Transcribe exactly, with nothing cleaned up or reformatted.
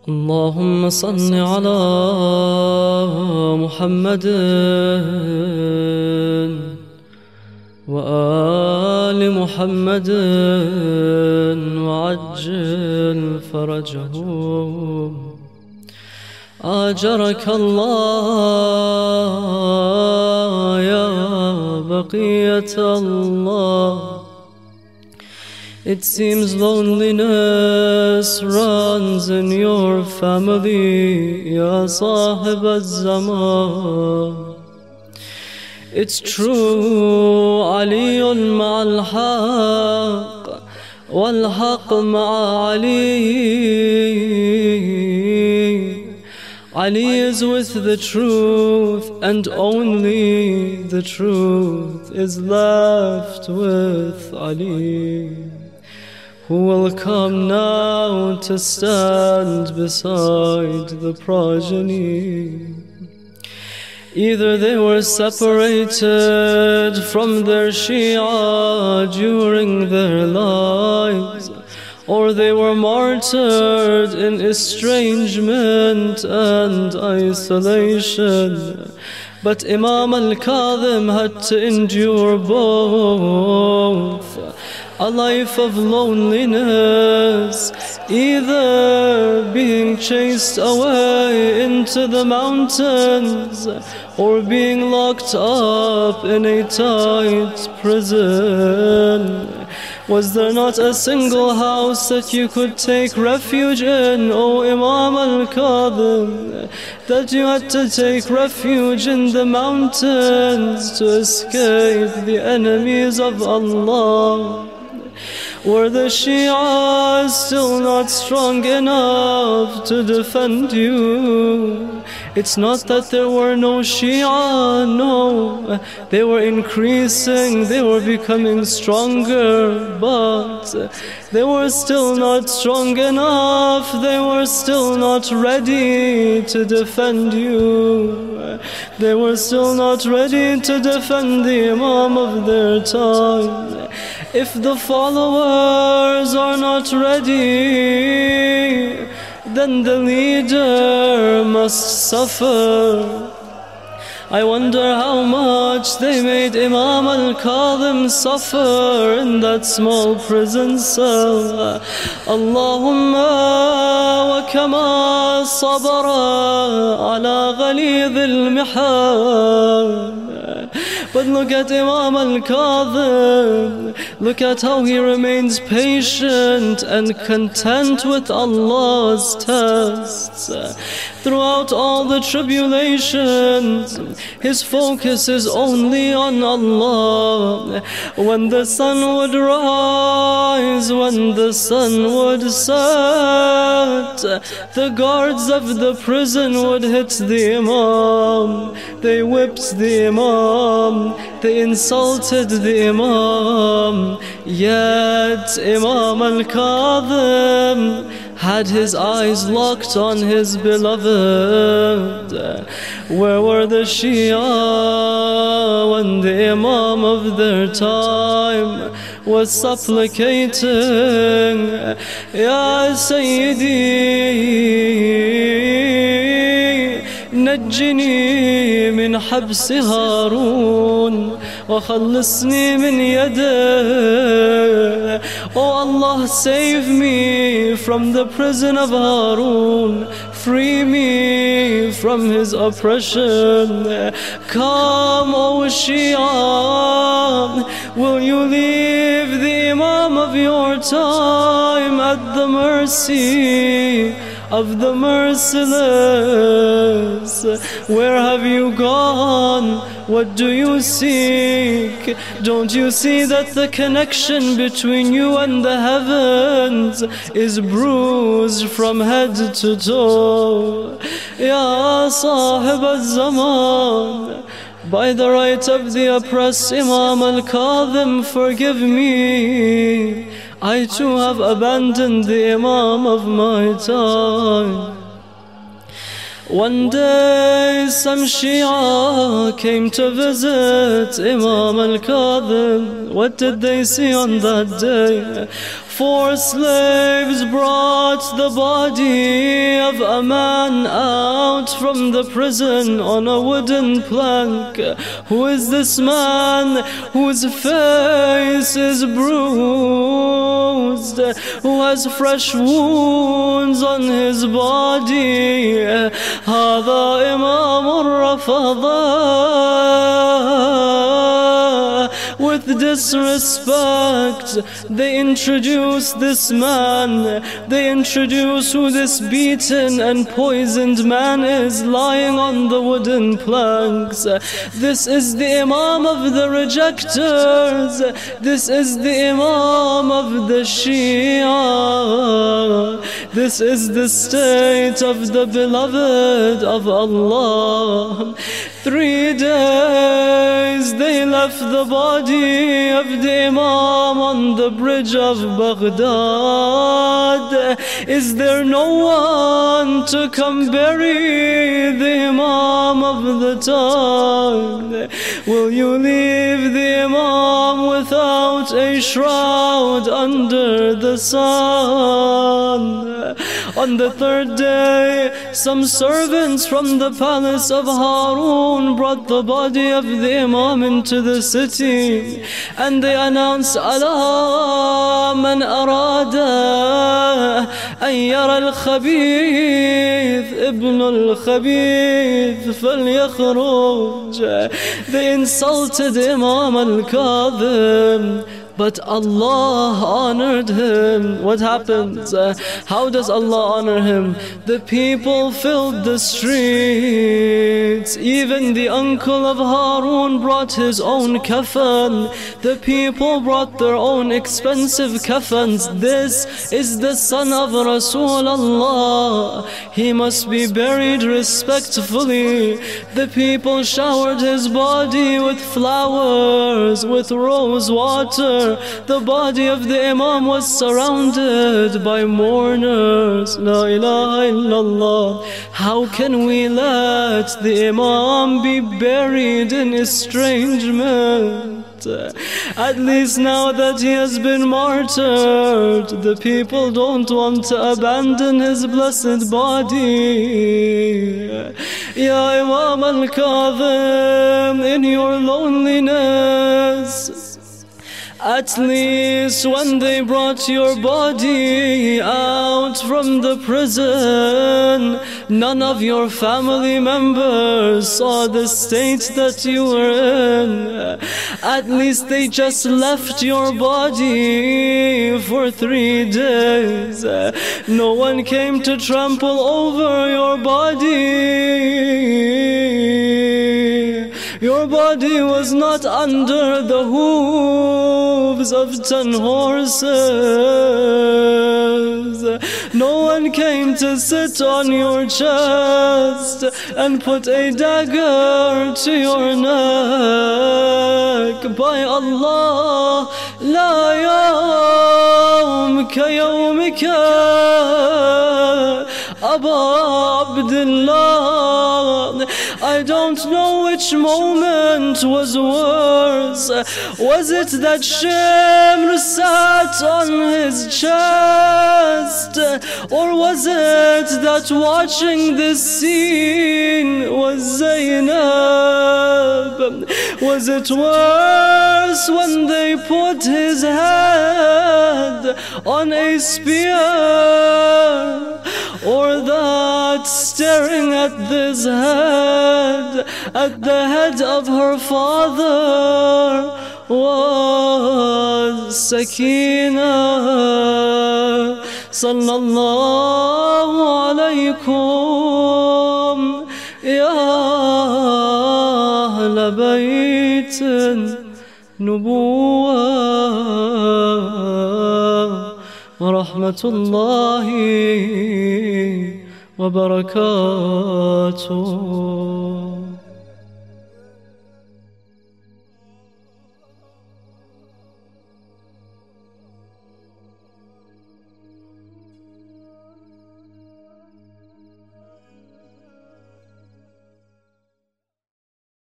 اللهم صل على محمد وآل محمد وعجل فرجهم. أجرك الله يا بقية الله. It seems loneliness runs in your family, Ya Sahib al-Zaman. It's true, Aliyun ma'al haq, wal haq ma'a Ali. Ali is with the truth, and only the truth is left with Ali. Who will come now to stand beside the progeny? Either they were separated from their Shia during their lives, or they were martyred in estrangement and isolation. But Imam al-Kadhim had to endure both. A life of loneliness, either being chased away into the mountains or being locked up in a tight prison. Was there not a single house that you could take refuge in, O Imam al-Kadhim, that you had to take refuge in the mountains to escape the enemies of Allah? Were the Shia still not strong enough to defend you? It's not that there were no Shia, no. They were increasing, they were becoming stronger, but they were still not strong enough, they were still not ready to defend you. They were still not ready to defend the Imam of their time. If the followers are not ready, then the leader must suffer. I wonder how much they made Imam al-Kadhim suffer in that small prison cell. Allahumma wa kama sabara ala ghalidh al-mihal. But look at Imam al-Kadhim. Look at how he remains patient and content with Allah's tests. Throughout all the tribulations, his focus is only on Allah. When the sun would rise, when the sun would set, the guards of the prison would hit the Imam. They whipped the Imam. They insulted the Imam. Yet Imam al-Kadhim had his eyes locked on his beloved. Where were the Shia when the Imam of their time was supplicating, Ya Sayyidi, نجني من حبس هارون وخلصني من يده. Oh Allah, save me from the prison of Harun, free me from his oppression. Come, O Shia, will you leave the Imam of your time at the mercy of the merciless? Where have you gone? What do you seek? Don't you see that the connection between you and the heavens is bruised from head to toe? Ya Sahib al-Zaman, by the right of the oppressed Imam al-Kadhim, forgive me. I too have abandoned the Imam of my time. One day some Shia came to visit Imam al-Kadhim. What did they see on that day? four slaves brought the body of a man out from the prison on a wooden plank. Who is this man whose face is bruised, who has fresh wounds on his body? هذا إمام الرفضاء. With disrespect, they introduce this man. They introduce who this beaten and poisoned man is lying on the wooden planks. This is the Imam of the rejectors. This is the Imam of the Shia. This is the state of the beloved of Allah. Three days they left the body of the Imam on the bridge of Baghdad. Is there no one to come bury the Imam of the time? Will you leave the Imam without a shroud under the sun? On the third day, some servants from the palace of Harun brought the body of the Imam into the city, and they announced, Allah man arada an yara al-khabith ibn al-khabith falyakhruj. They insulted Imam al-Kadhim, but Allah honored him. What happens? Uh, how does Allah honor him? The people filled the streets. Even the uncle of Harun brought his own kafan. The people brought their own expensive kafans. This is the son of Rasulullah. He must be buried respectfully. The people showered his body with flowers, with rose water. The body of the Imam was surrounded by mourners. La ilaha illallah. How can we let the Imam be buried in estrangement? At least now that he has been martyred, the people don't want to abandon his blessed body. Ya Imam al-Kadhim, in your loneliness, at least when they brought your body out from the prison, none of your family members saw the state that you were in. At least they just left your body for three days. No one came to trample over your body. Your body was not under the hooves of ten horses. No one came to sit on your chest and put a dagger to your neck. By Allah, la yawm ka yawmika, Aba Abdullah. I don't know which moment was worse. Was it that Shimr sat on his chest? Or was it that watching this scene was Zainab? Was it worse when they put his head on a spear? Or that staring at this head, at the head of her father, was Sakina? Sallallahu alaykum ya ahla bayt nubuwwah wa rahmatullahi wa barakatuh.